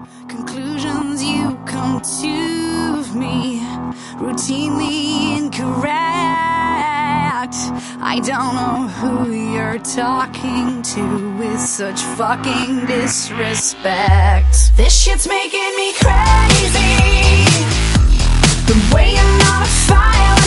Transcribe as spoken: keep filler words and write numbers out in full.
Conclusions you come to me, routinely incorrect. I don't know who you're talking to with such fucking disrespect. This shit's making me crazy, the way you're not a file